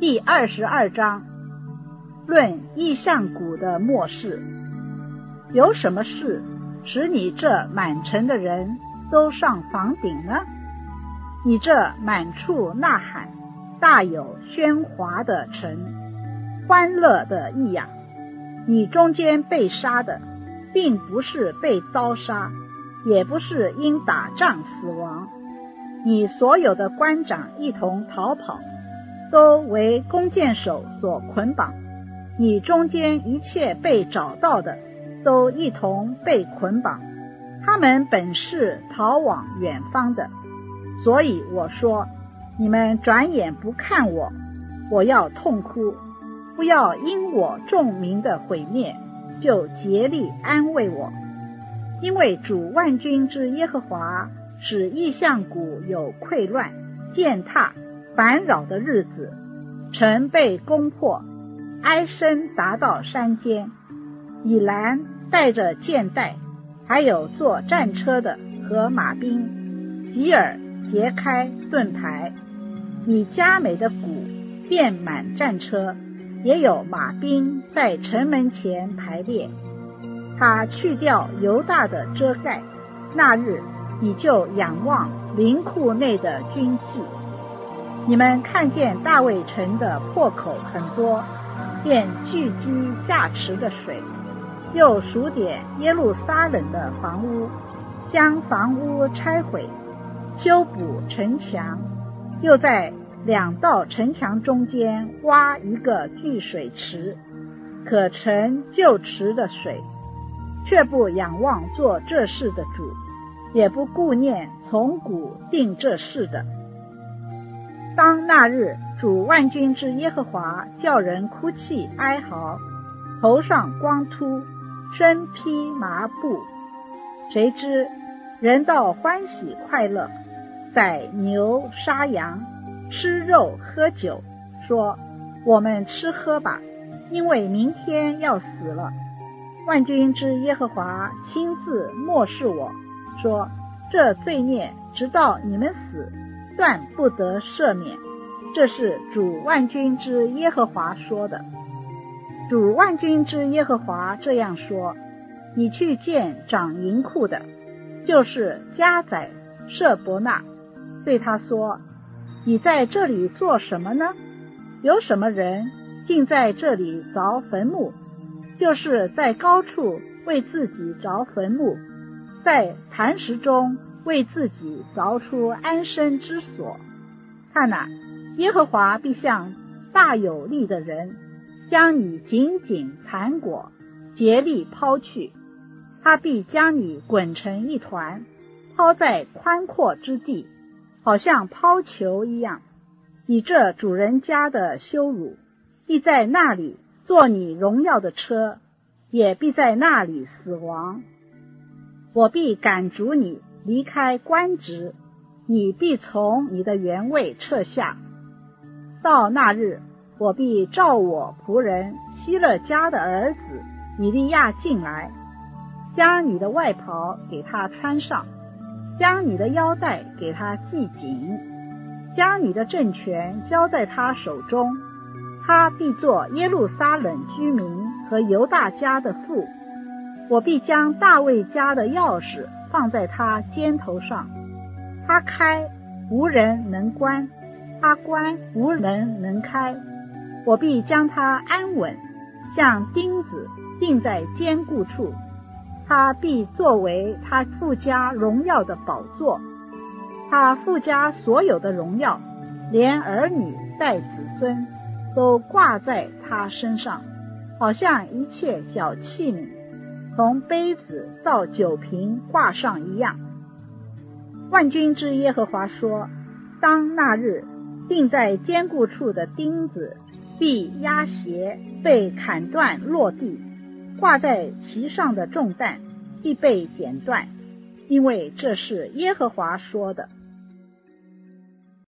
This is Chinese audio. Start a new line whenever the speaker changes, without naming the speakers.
第22章，论异象谷的末世。有什么事使你这满城的人都上房顶呢？你这满处呐喊、大有喧哗的城，欢乐的异样，你中间被杀的，并不是被刀杀，也不是因打仗死亡，你所有的官长一同逃跑，都为弓箭手所捆绑，你中间一切被找到的，都一同被捆绑，他们本是逃往远方的。所以我说，你们转眼不看我，我要痛哭，不要因我众民的毁灭，就竭力安慰我。因为主万军之耶和华使异象谷有溃乱、践踏、烦扰的日子，城被攻破，哀声达到山间。以兰带着箭袋，还有坐战车的和马兵，吉尔揭开盾牌，你佳美的谷遍满战车，也有马兵在城门前排列。他去掉犹大的遮盖，那日你就仰望灵库内的军器。你们看见大卫城的破口很多，便聚集下池的水，又数点耶路撒冷的房屋，将房屋拆毁，修补城墙，又在两道城墙中间挖一个聚水池，可盛旧池的水，却不仰望做这事的主，也不顾念从古定这事的。当那日，主万军之耶和华叫人哭泣哀嚎，头上光秃，身披麻布。谁知人道欢喜快乐，宰牛杀羊，吃肉喝酒，说我们吃喝吧，因为明天要死了。万军之耶和华亲自漠视我，说这罪孽直到你们死，断不得赦免。这是主万军之耶和华说的。主万军之耶和华这样说，你去见掌银库的，就是加载舍伯纳，对他说，你在这里做什么呢？有什么人竟在这里凿坟墓，就是在高处为自己凿坟墓，在磐石中为自己凿出安身之所。看哪，耶和华必像大有力的人，将你紧紧缠裹，竭力抛去。他必将你滚成一团，抛在宽阔之地，好像抛球一样。你这主人家的羞辱，必在那里坐你荣耀的车，也必在那里死亡。我必赶逐你离开官职，你必从你的原位撤下。到那日，我必召我仆人希勒家的儿子以利亚进来，将你的外袍给他穿上，将你的腰带给他系紧，将你的政权交在他手中。他必做耶路撒冷居民和犹大家的父。我必将大卫家的钥匙放在他肩头上，他开无人能关，他关无人能开。我必将他安稳，像钉子钉在坚固处。他必作为他父家荣耀的宝座，他父家所有的荣耀，连儿女带子孙，都挂在他身上，好像一切小器皿，从杯子到酒瓶挂上一样。万军之耶和华说，当那日，钉在坚固处的钉子必压斜，被砍断落地，挂在其上的重担必被剪断，因为这是耶和华说的。